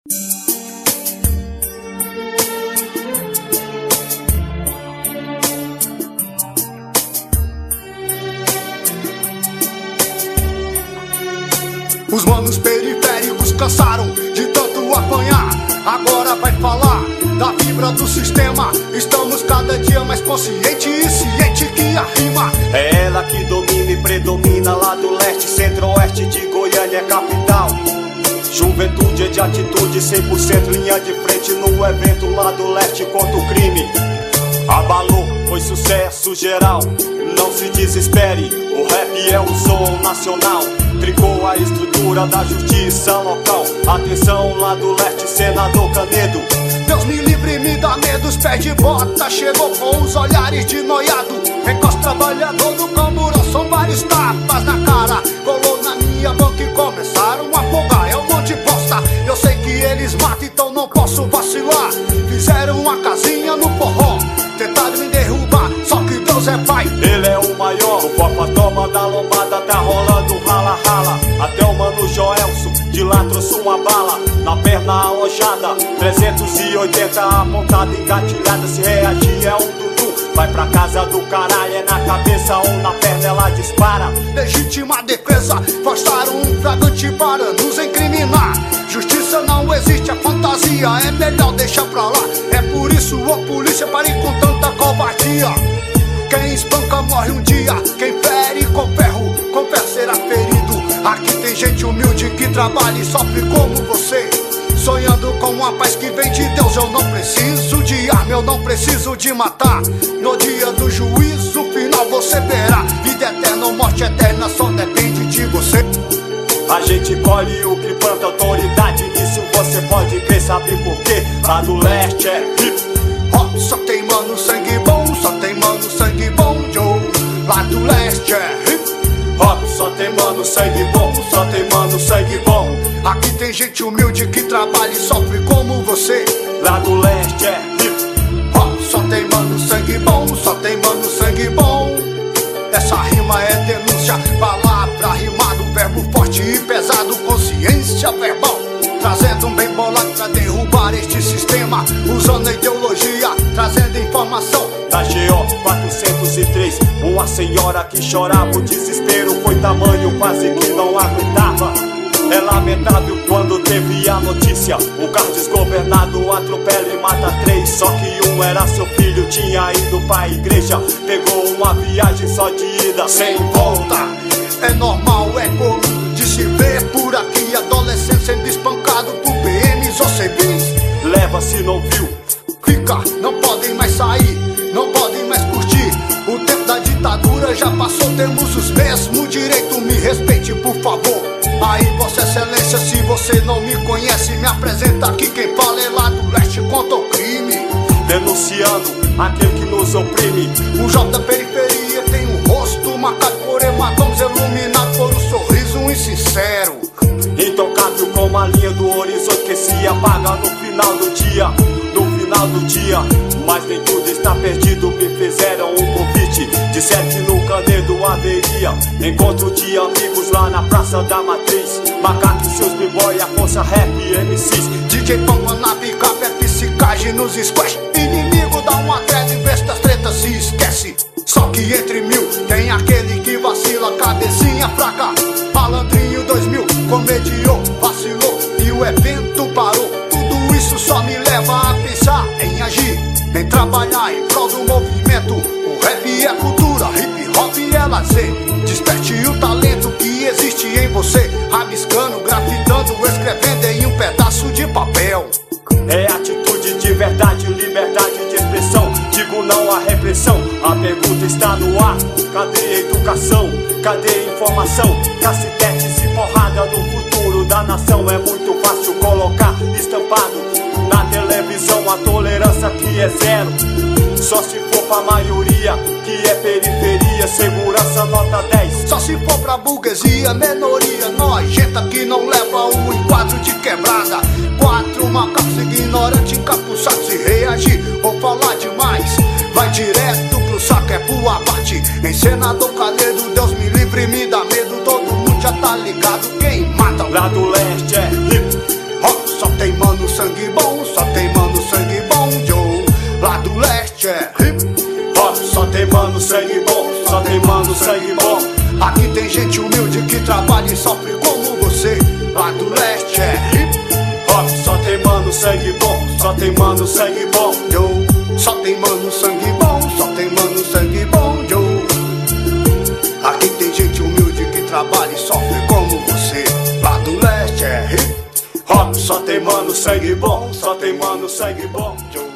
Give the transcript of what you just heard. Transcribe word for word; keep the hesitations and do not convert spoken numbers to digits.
Os manos periféricos cansaram de tanto apanhar. Agora vai falar da vibra do sistema. Estamos cada dia mais consciente e ciente que a rima é ela que domina e predomina lá do leste, centro-oeste de Goiânia, capital. Juventude é de atitude, cem por cento linha de frente no evento lá do leste contra o crime. Abalou, foi sucesso geral, não se desespere, o rap é um som nacional. Trincou a estrutura da justiça local. Atenção lá do leste, senador Canedo. Deus me livre, me dá medo, os pés de bota. Chegou com os olhares de noiado. Encosta trabalhador do camburão, são vários tapas na cara. Colou na minha banca e começaram a folgar. É um monte de bosta, eu sei que eles matam, então não posso vacilar. Fizeram uma casinha no forró, tentaram me derrubar, só que Deus é pai. Ele é o maior, o Papa toma da lombada, tá rolando rala rala. Até o mano Joelson, de lá trouxe uma bala, na perna alojada, trezentos e oitenta apontada, engatilhada. Se reagir é um dudu, vai pra casa do caralho, é na cabeça ou na perna ela dispara. Legítima defesa, forçaram um flagrante para nos incriminar. Justiça não existe, a fantasia é melhor deixar pra lá. É por isso, ô polícia, pare com tanta covardia. Quem espanca morre um dia, quem fere com ferro, com ferro será ferido. Aqui tem gente humilde que trabalha e sofre como você, sonhando com uma paz que vem de Deus. Eu não preciso de arma, eu não preciso de matar. No dia do juízo final você verá, vida eterna ou morte eterna só depende de você. A gente colhe o que planta, autoridade nisso você pode crer, sabe por quê? Lá do leste é hip hop, só tem mano sangue bom, só tem mano sangue bom, Joe. Lá do leste é hip hop, só tem mano sangue bom, só tem mano sangue bom. Aqui tem gente humilde que trabalha e sofre como você. Lá do leste é hip hop, só tem mano sangue bom, só tem mano sangue bom. Essa rima é denúncia, palavra rimado, verbo forte e pesado, consciência verbal, trazendo um bem bolado pra derrubar este sistema, usando a ideologia, trazendo informação. Da G O quatrocentos e três, uma senhora que chorava, o desespero foi tamanho, quase que não aguentava. É lamentável quando teve a notícia, o carro desgovernado atropela e mata três. Só que um era seu filho, tinha ido pra igreja, pegou uma viagem só de ida sem volta. É normal, é comum de se ver por aqui, adolescente sendo espancado por P Ms ou civis. Leva se não viu, fica, não podem mais sair, não podem mais curtir. O tempo da ditadura já passou, temos os mesmos direitos, me respeite por favor. Aí vossa excelência, se você não me conhece, me apresenta aqui, quem fala é lá do leste contra o crime, denunciando aquele que nos oprime. O jovem da periferia tem um rosto marcado por hematomas, iluminado por um sorriso insincero, intocável como a linha do horizonte que se apaga no final do dia. No final do dia, mas nem tudo está perdido. Me fizeram um convite, disseram que no Canedo haveria encontro de amigos lá na Praça da Matriz. Macaco e seus b-boy, a força rap M Cs, D J Pampa na picape, é psicagem nos squash. Inimigo dá uma treva, em vez das tretas se esquece. Só que entre mil tem aquele que vacila, cabecinha fraca. Malandrinho dois mil, comediou, vacilou e o evento parou. Tudo isso só me leva a pensar em agir, em trabalhar em prol do movimento. O rap é cultura, hip hop é lazer. Desperte o talento que existe em você, rabiscando, grafitando, escrevendo em um pedaço de papel. É atitude de verdade, liberdade de expressão. Digo não à repressão, a pergunta está no ar. Cadê a educação? Cadê a informação? Cacetetes e porrada no futuro da nação. É muito fácil colocar estampado na televisão a tolerância que é zero. Só se for pra maioria, que é periferia, segurança nota dez. Só se for pra burguesia, minoria nojenta que não leva o enquadro de quebrada. Quatro macacos ignorantes, encapuçados, se reagir ou falar demais, vai direto pro saco, é pro abate. Em senador Canedo, Deus me livre, me dá medo. Todo mundo já tá ligado, quem mata lá do leste é hip hop, só tem mano sangue bom, só tem mano sangue bom, Joe. Lá do leste é hip hop, só tem mano sangue bom, só tem mano sangue bom. Aqui tem gente humilde que trabalha e sofre como você. Lá do leste é hip hop, só tem mano sangue bom, só tem mano sangue bom, Joe. Só tem mano sangue bom, só tem mano sangue bom, Joe. Aqui tem gente humilde que trabalha e sofre como você. Lá do leste é hip hop, só tem mano sangue bom, só tem mano sangue bom, Joe.